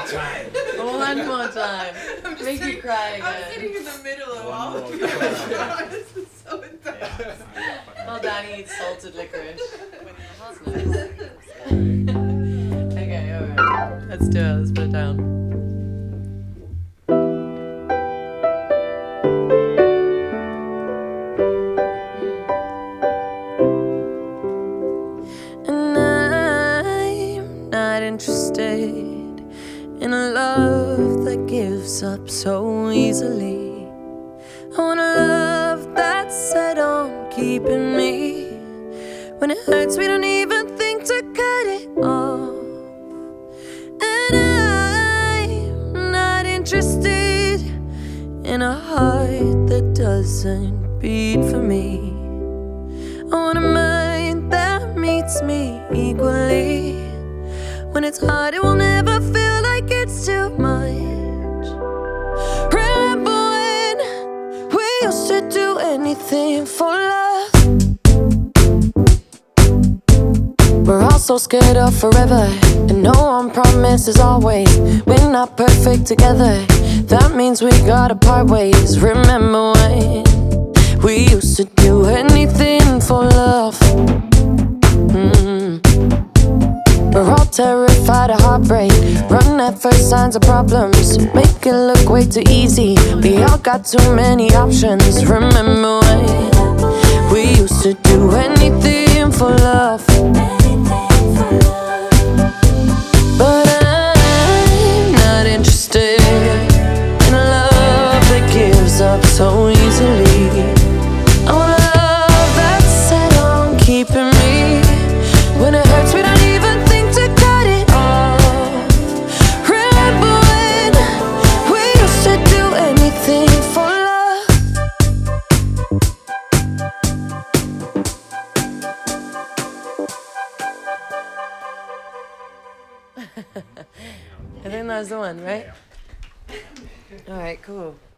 time. One more time. Make you cry again. I'm sitting in the middle of One all more of you. time. This is so intense. Well, Danny eats salted licorice. Right. Okay, alright. Let's do it. Let's put it down. And I'm not interested in a love that gives up so easily. I want a love that's set on keeping me. When it hurts, we don't even think to cut it off. And I'm not interested in a heart that doesn't beat for me. I want a mind that meets me equally. When it's hard, it will never feel like it's too much. Remember when we used to do anything for love? We're all so scared of forever, and no one promises always. We're not perfect together, that means we gotta part ways. Remember when we used to do anything for love? We're all terrified of heartbreak, run at first signs of problems, make it look way too easy. We all got too many options. Remember when we used to do anything for love? But I'm not interested in a love that gives up so easily. I want a love that's set on keeping me. When it hurts, we don't even think to cut it off. Remember when we used to do anything for love? I think that was the one, right? All right, cool.